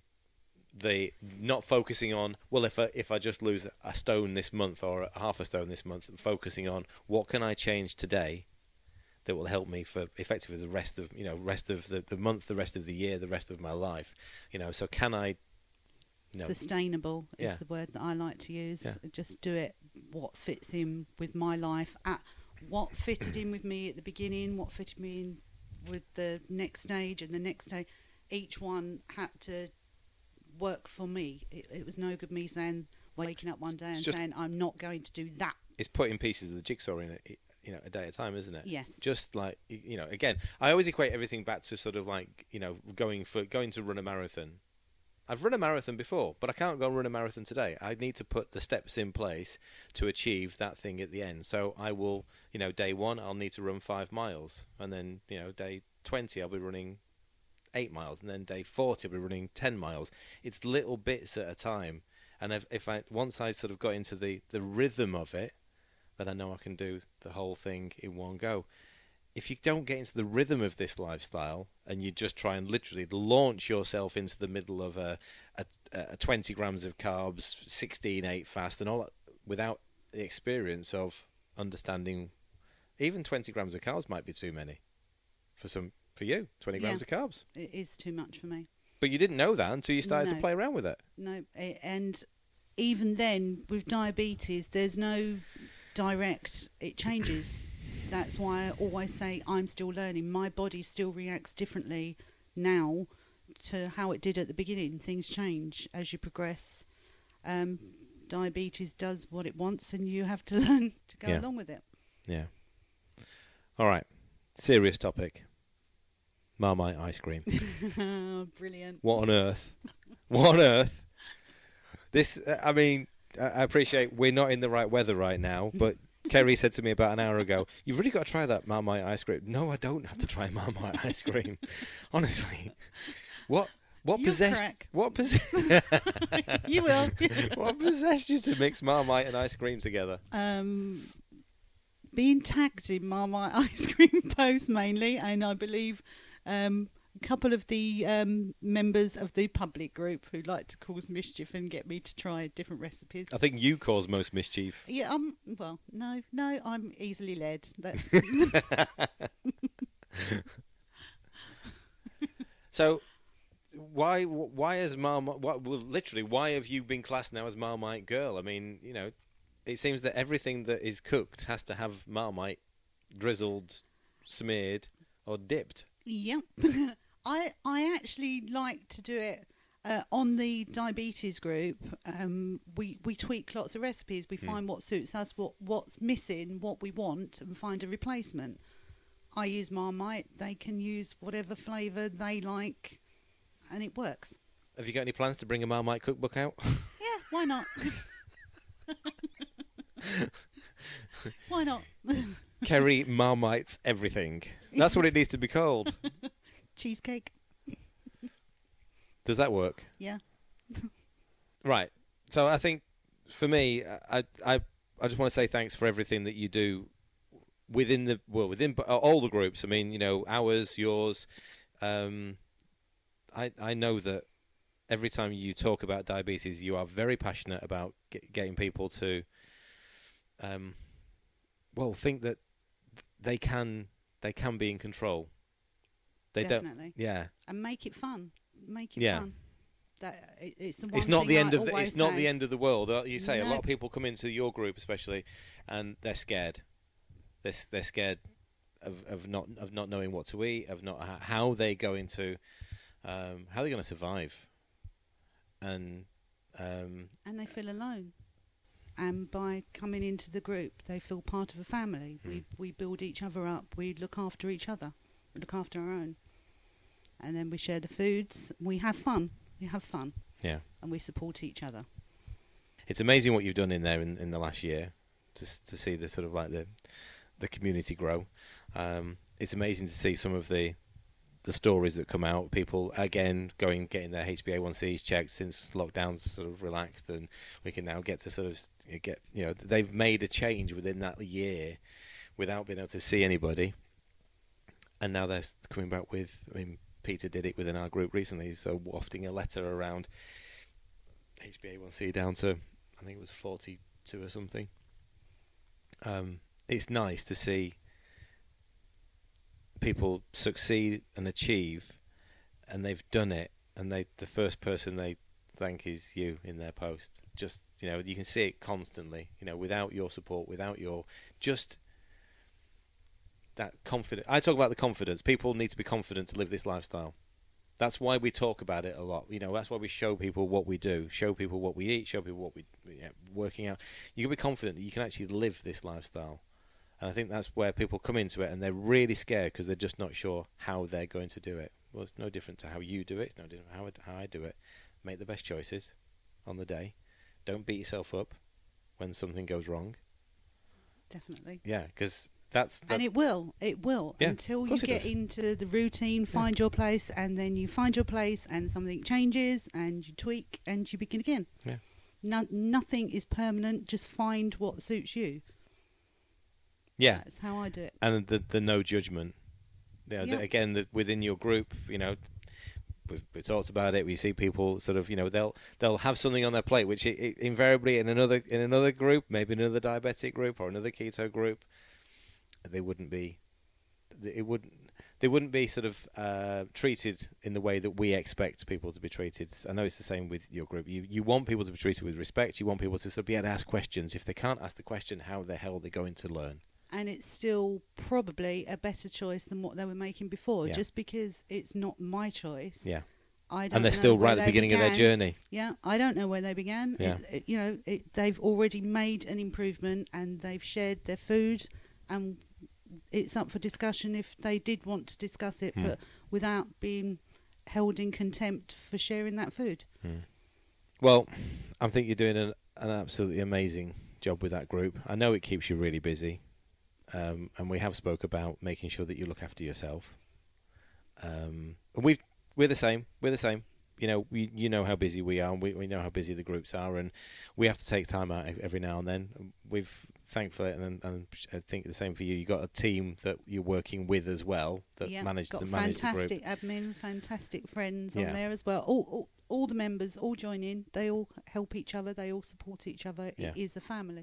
the not focusing on, well, if I if I just lose a stone this month or a half a stone this month, and focusing on what can I change today that will help me for effectively the rest of you know rest of the, the month, the rest of the year, the rest of my life. You know, so can I? You know, Sustainable is Yeah. the word that I like to use. Yeah. Just do it what fits in with my life. At what fitted in with me at the beginning, what fitted me in with the next stage and the next stage. Each one had to work for me. It, it was no good me saying waking up one day and It's just- saying I'm not going to do that. it's putting pieces of the jigsaw in it, you know, a day at a time, isn't it? Yes. Just like y- you know, again, I always equate everything back to sort of like you know going for going to run a marathon. I've run a marathon before, but I can't go and run a marathon today. I need to put the steps in place to achieve that thing at the end. So I will, you know, day one I'll need to run five miles, and then you know day twenty I'll be running eight miles, and then day forty I'll be running ten miles. It's little bits at a time, and if, if I once I sort of got into the the rhythm of it, then I know I can do the whole thing in one go. If you don't get into the rhythm of this lifestyle and you just try and literally launch yourself into the middle of a, a, a twenty grams of carbs, sixteen eight fast, and all that, without the experience of understanding, even twenty grams of carbs might be too many for some for you. twenty grams Yeah. of carbs, It is too much for me. but you didn't know that until you started to No. play around with it. No, a- and even then, with diabetes, there's no direct. It changes. That's why I always say I'm still learning. My body still reacts differently now to how it did at the beginning. Things change as you progress. Um, diabetes does what it wants, and you have to learn to go Yeah. along with it. Yeah. All right. Serious topic. Marmite ice cream. Brilliant. What on earth? What on earth? This, uh, I mean, I I appreciate we're not in the right weather right now, but Kerry said to me about an hour ago, "You've really got to try that Marmite ice cream." No, I don't have to try Marmite ice cream. Honestly, what what You'll possessed crack. what possessed You will. what possessed you to mix Marmite and ice cream together? Um, being tagged in Marmite ice cream posts mainly, and I believe um, a couple of the um, members of the public group who like to cause mischief and get me to try different recipes. I think you cause most mischief. Yeah, um, well, no, no, I'm easily led. That, So, why why is Marmite? What, well, literally, why have you been classed now as Marmite girl? I mean, you know, it seems that everything that is cooked has to have Marmite drizzled, smeared, or dipped. yeah, I I actually like to do it. Uh, on the diabetes group, um, we, we tweak lots of recipes. We Hmm. find what suits us, what what's missing, what we want, and find a replacement. I use Marmite. They can use whatever flavour they like, and it works. Have you got any plans to bring a Marmite cookbook out? Yeah, why not? Why not? Kerry Marmite's everything. That's what it needs to be called. Cheesecake. Does that work? Yeah. Right. So I think for me, I I I just want to say thanks for everything that you do within the well within b- all the groups. I mean, you know, ours, yours. Um, I I know that every time you talk about diabetes, you are very passionate about get, getting people to, um, well, think that they can they can be in control. They Definitely. don't. Yeah. And make it fun. Make it Yeah. fun. That it, it's the one It's not thing the I end of the, always it's not say. the end of the world. Uh, You say a lot No. of people come into your group, especially, and they're scared. They're s- they're scared of, of not of not knowing what to eat, of not ho- how they're going to um, how they're going to survive, and um, And they feel alone. And by coming into the group, they feel part of a family. Hmm. We we build each other up. We look after each other. We look after our own. And then we share the foods. We have fun. We have fun. Yeah. And we support each other. it's amazing what you've done in there in, in the last year to s- to see the sort of like the the community grow. Um, it's amazing to see some of the the stories that come out. People again going getting their H b A one Cs checked since lockdowns sort of relaxed, and we can now get to sort of s- get you know they've made a change within that year without being able to see anybody, and now they're s- coming back with. I mean, Peter did it within our group recently, so wafting a letter around H b A one C down to I think it was forty-two or something. Um, it's nice to see people succeed and achieve, and they've done it, and they the first person they thank is you in their post. Just you know, you can see it constantly. You know, without your support, without your just that confidence. I talk about the confidence. People need to be confident to live this lifestyle. That's why we talk about it a lot. You know, that's why we show people what we do, show people what we eat, show people what we you know, working out. You can be confident that you can actually live this lifestyle. And I think that's where people come into it and they're really scared because they're just not sure how they're going to do it. Well, it's no different to how you do it. It's no different how, it, how I do it. Make the best choices on the day. Don't beat yourself up when something goes wrong. Definitely. Yeah, because That's the, And it will, it will, Yeah, until of you course it get does. into the routine, find your place, and then you find your place, and something changes, and you tweak, and you begin again. Yeah. No, nothing is permanent. Just find what suits you. yeah, That's how I do it. and the the no judgment. You know, the- Yeah. again, the, within your group, you know, we've, we've talked about it. We see people sort of, you know, they'll they'll have something on their plate, which it, it, invariably in another in another group, maybe another diabetic group or another keto group, they wouldn't be. It wouldn't. They wouldn't be sort of uh, treated in the way that we expect people to be treated. I know it's the same with your group. You you want people to be treated with respect. You want people to sort of be able to ask questions. If they can't ask the question, how the hell are they going to learn? And it's still probably a better choice than what they were making before. Yeah. Just because it's not my choice. Yeah. I don't And they're know still where right at the they beginning of their began. journey. Yeah, I don't know where they began. Yeah. It, it, you know, it, they've already made an improvement and they've shared their food, and it's up for discussion if they did want to discuss it, Hmm. but without being held in contempt for sharing that food. Hmm. Well, I think you're doing an, an absolutely amazing job with that group. I know it keeps you really busy, um, and we have spoke about making sure that you look after yourself. Um, and we've we're the same. We're the same. You know, we you know how busy we are, and we we know how busy the groups are, and we have to take time out ev- every now and then. We've thankfully, and, and I think the same for you. You got a team that you're working with as well that Yeah, manage got to manage the group. fantastic admin, fantastic friends Yeah. on there as well. All, all all the members all join in. They all help each other. They all support each other. Yeah. It is a family.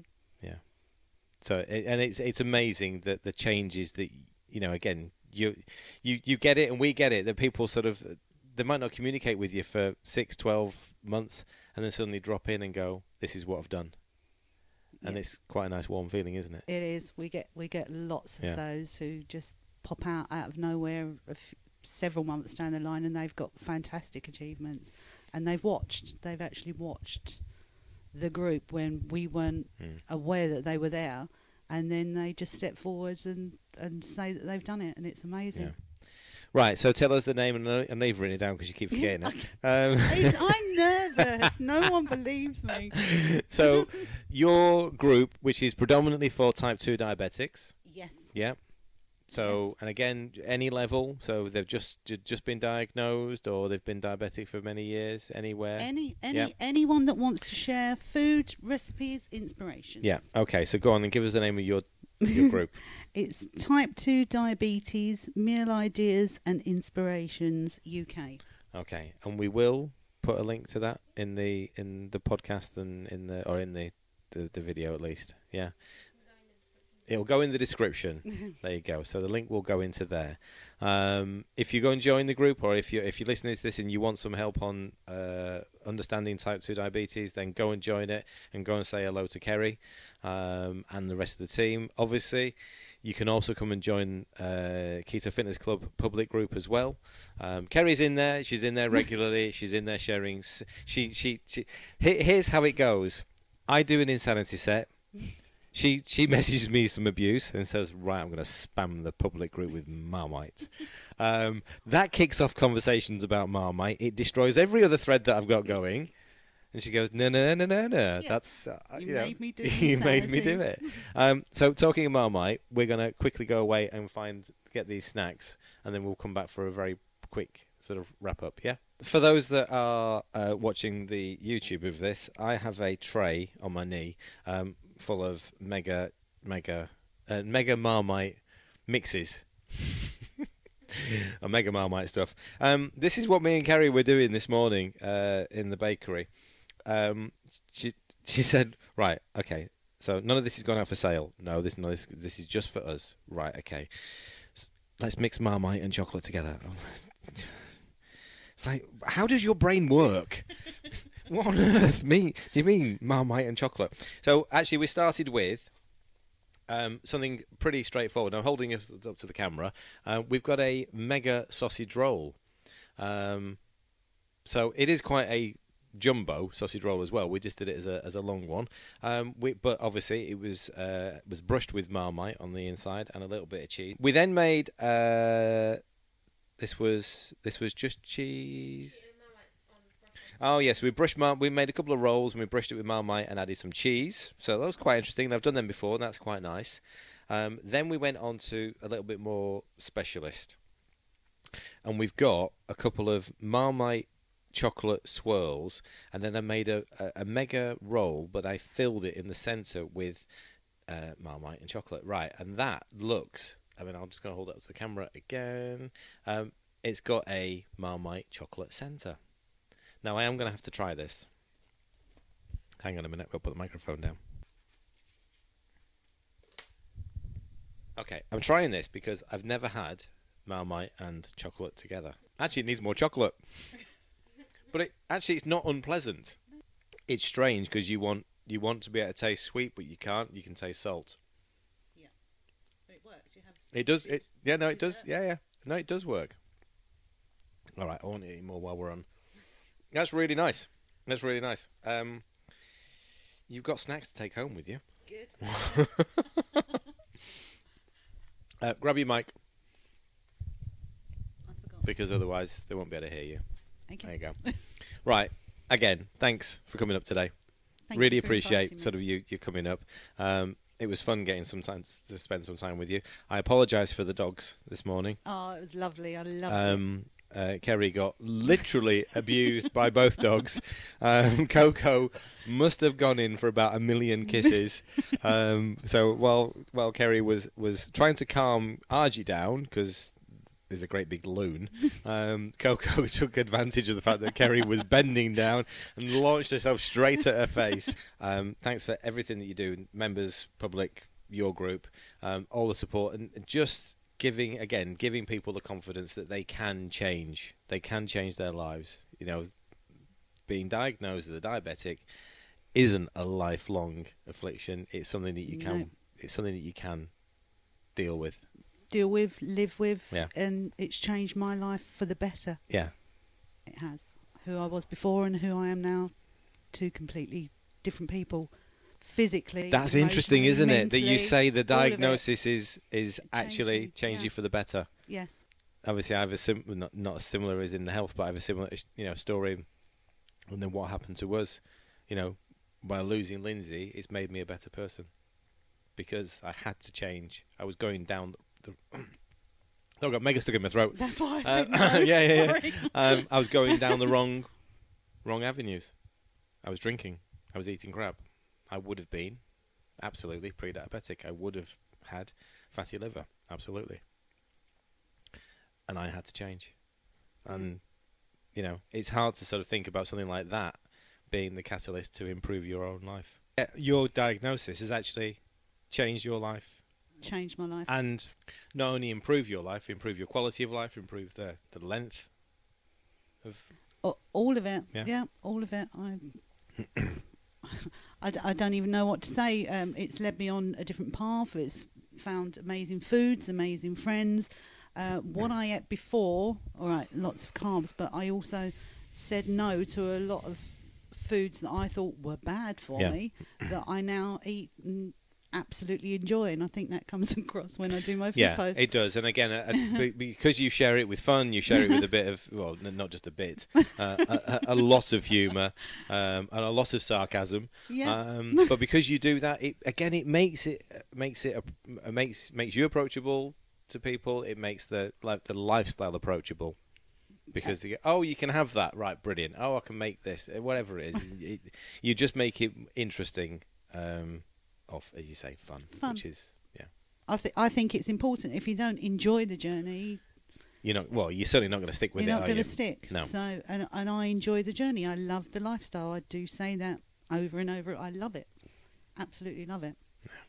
So it, and it's it's amazing that the changes that you know again you you you get it and we get it that people sort of they might not communicate with you for six, twelve months and then suddenly drop in and go, this is what I've done, and Yeah. it's quite a nice warm feeling, isn't it? It is. We get we get lots of Yeah. those who just pop out out of nowhere a f- several months down the line, and they've got fantastic achievements, and they've watched. They've actually watched the group when we weren't Mm. aware that they were there, and then they just step forward and and say that they've done it, and it's amazing. Yeah. Right, so tell us the name, and I- and I've written it down because you keep forgetting it. Um, It's- I'm nervous. No one believes me. so your group, which is predominantly for type two diabetics, Yes. yeah. So, and again, any level. So they've just ju- just been diagnosed, or they've been diabetic for many years. Anywhere. Any any Yeah. anyone that wants to share food, recipes, inspirations. Yeah. Okay. So go on and give us the name of your your group. It's Type two Diabetes, Meal Ideas and Inspirations U K. Okay, and we will put a link to that in the in the podcast and in the or in the the, the video at least. Yeah. It'll go in the description. There you go. So the link will go into there. Um, if you go and join the group, or if you if you're listening to this and you want some help on uh, understanding type two diabetes, then go and join it and go and say hello to Kerry um, and the rest of the team. Obviously, you can also come and join uh, Keto Fitness Club public group as well. Um, Kerry's in there. She's in there regularly. She's in there sharing. s- She she, she he- here's how it goes. I do an insanity set. She she messages me some abuse and says, right, I'm going to spam the public group with Marmite. Um, that kicks off conversations about Marmite. It destroys every other thread that I've got going. And she goes, no, no, no, no, no. Yeah. That's, uh, You you, know, made me do you made me do insanity. it. Um, so talking of Marmite, we're going to quickly go away and find get these snacks. And then we'll come back for a very quick sort of wrap up, yeah? For those that are uh, watching the YouTube of this, I have a tray on my knee um, full of mega, mega, uh, mega Marmite mixes. Or mega Marmite stuff. Um, this is what me and Carrie were doing this morning uh, in the bakery. Um, she she said, right, okay, so none of this is going out for sale. No, this no, this this is just for us. Right, okay. S- Let's mix Marmite and chocolate together. It's like, how does your brain work? What on earth me, do you mean Marmite and chocolate? So actually we started with um, something pretty straightforward. I'm holding us up to the camera. Uh, we've got a mega sausage roll. Um, so it is quite a jumbo sausage roll as well. We just did it as a as a long one. Um, we, but obviously it was uh, was brushed with Marmite on the inside and a little bit of cheese. We then made uh, this was this was just cheese. Oh yes, we brushed mar- we made a couple of rolls and we brushed it with Marmite and added some cheese. So that was quite interesting. I've done them before, and that's quite nice. Um, then we went on to a little bit more specialist, and we've got a couple of Marmite chocolate swirls, and then I made a, a, a mega roll, but I filled it in the centre with uh, Marmite and chocolate. Right, and that looks. I mean, I'm just going to hold it up to the camera again. Um, it's got a Marmite chocolate centre. Now I am going to have to try this. Hang on a minute, I've got to put the microphone down. Okay, I'm trying this because I've never had Marmite and chocolate together. Actually, it needs more chocolate. But it actually, it's not unpleasant. It's strange because you want you want to be able to taste sweet, but you can't. You can taste salt. Yeah, but it works. You have. It does. It yeah. No, it does. Yeah, yeah. No, it does work. All right, I won't eat more while we're on. That's really nice. That's really nice. Um, you've got snacks to take home with you. Good. uh, grab your mic I forgot. because otherwise they won't be able to hear you. Okay. There you go. Right. Again, thanks for coming up today. Thank really you for appreciate inviting me. sort of you, you coming up. Um, it was fun getting some time to spend some time with you. I apologise for the dogs this morning. Oh, it was lovely. I loved Um, uh, Kerry got literally abused by both dogs. Um, Coco must have gone in for about a million kisses. Um, so while while Kerry was, was trying to calm Argy down, because there's a great big loon, um, Coco took advantage of the fact that Kerry was bending down and launched herself straight at her face. Um, thanks for everything that you do, members, public, your group, um, all the support, and just giving, again, giving people the confidence that they can change. They can change their lives. You know, being diagnosed as a diabetic isn't a lifelong affliction. It's something that you can. No. It's something that you can deal with. Deal with, live with, Yeah. and it's changed my life for the better. Yeah. It has. Who I was before and who I am now, two completely different people. Physically, That's interesting, isn't it? That you mentally, say the all of it. diagnosis is is It changed actually me, changed yeah. you for the better. Yes. Obviously, I have a sim- not not as similar as in the health, but I have a similar you know story. And then what happened to us, you know, by losing Lindsay, it's made me a better person because I had to change. I was going down the. the oh, I got mega stuck in my throat. That's why I Uh, said no. yeah, yeah, yeah. Sorry. Um, I was going down the wrong, wrong avenues. I was drinking. I was eating crap. I would have been, absolutely, pre-diabetic. I would have had fatty liver, absolutely. And I had to change. And, you know, it's hard to sort of think about something like that being the catalyst to improve your own life. Yeah, your diagnosis has actually changed your life. Changed my life. And not only improve your life, improve your quality of life, improve the, the length of... A- all of it. Yeah. Yeah, all of it. I, I, d- I don't even know what to say. Um, it's led me on a different path. It's found amazing foods, amazing friends. Uh, what I ate before, all right, lots of carbs, but I also said no to a lot of foods that I thought were bad for Yeah. me that I now eat and absolutely enjoy. And I think that comes across when I do my food Yeah, posts. it does. And again, uh, uh, be- because you share it with fun, you share it with a bit of, well, n- not just a bit, uh, a, a a lot of humour um, and a lot of sarcasm. Yeah. Um, but because you do that, it again, it makes it uh, makes it a, makes makes you approachable to people. It makes the like the lifestyle approachable. Because you go, oh, you can have that, right? Brilliant. Oh, I can make this, uh, whatever it is. it, you just make it interesting. Um, of, as you say, fun, Fun. which is yeah. I, th- I think it's important. If you don't enjoy the journey, You're not well. You're certainly not going to stick with you're it, not are going you? to stick. No. So, and, and I enjoy the journey. I love the lifestyle. I do say that over and over. I love it. Absolutely love it.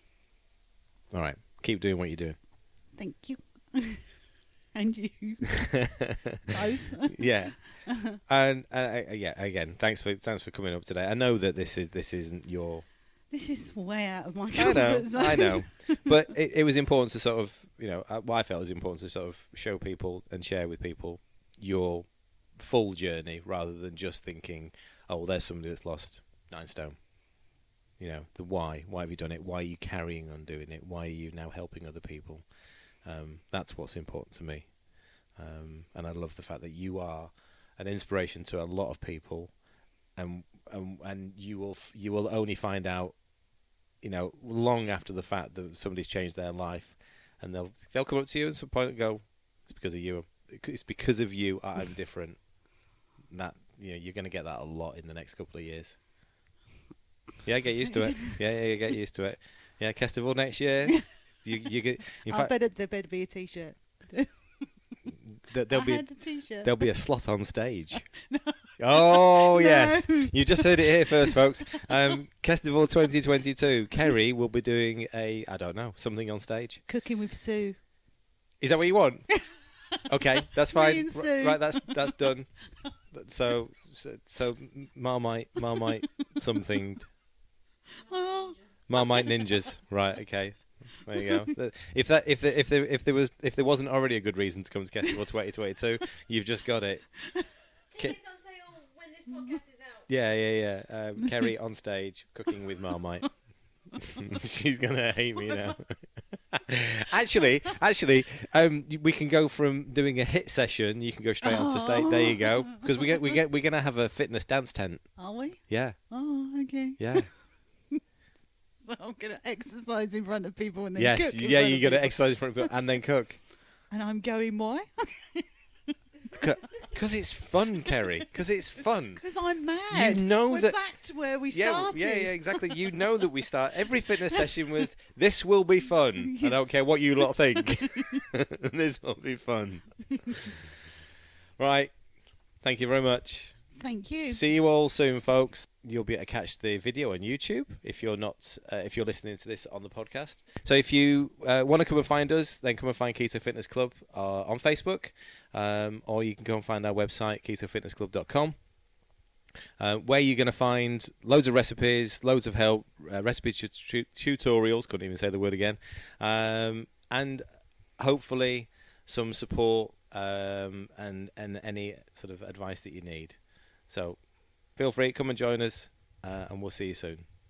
All right, keep doing what you're doing. Thank you. And you both. yeah, and uh, uh, yeah. Again, thanks for thanks for coming up today. I know that this is this isn't your. This is way out of my I comfort know, zone. I know, but it, it was important to sort of you know uh, what I felt was important to sort of show people and share with people your full journey rather than just thinking, oh, there's somebody that's lost nine stone. You know, the why. Why have you done it? Why are you carrying on doing it? Why are you now helping other people? Um, that's what's important to me. Um, and I love the fact that you are an inspiration to a lot of people, and and, and you will f- you will only find out you know, long after the fact that somebody's changed their life, and they'll they'll come up to you at some point and go, "It's because of you. It's because of you I'm different." And that, you know, you're going to get that a lot in the next couple of years. Yeah, get used to it. Yeah, yeah, yeah, get used to it. Yeah, Kestival next year. You, you get. In I fact, better there better be a t-shirt. th- there'll I be had a t-shirt. there'll be a slot on stage. No. Oh No. yes, you just heard it here first, folks. Um, Kestival twenty twenty-two. Kerry will be doing a, I don't know, something on stage. Cooking with Sue. Is that what you want? Okay, that's Me fine. and R- Sue. right, that's that's done. So so, so Marmite, Marmite, something, Oh. Marmite ninjas. Right, okay. There you go. Th- If that, if the, if there, if there was, if there wasn't already a good reason to come to Kestival twenty twenty-two, you've just got it. Ki- Tickets on sale when this podcast is out. Yeah, yeah, yeah. Um, Kerry on stage cooking with Marmite. She's gonna hate me now. actually, actually, um, y- we can go from doing a hit session. You can go straight onto stage. There you go. Because we get, we get, we're gonna have a fitness dance tent. Are we? Yeah, Oh, okay. yeah. So I'm gonna exercise in front of people and then Yes, cook in yeah. front You of got to people. exercise in front of people and then cook. And I'm going why? Because it's fun, Kerry. Because it's fun. Because I'm mad. You know We're that- back to where we Yeah, started. yeah, yeah, exactly. You know that we start every fitness session with "This will be fun." I don't care what you lot think. This will be fun. Right. Thank you very much. Thank you. See you all soon, folks. You'll be able to catch the video on YouTube if you're not, uh, if you're listening to this on the podcast. So if you uh, want to come and find us, then come and find Keto Fitness Club uh, on Facebook, um, or you can go and find our website, keto fitness club dot com, uh, where you're going to find loads of recipes, loads of help, uh, recipes, tu- tu- tutorials. Couldn't even say the word again, um, and hopefully some support um, and and any sort of advice that you need. So feel free, come and join us, uh, and we'll see you soon.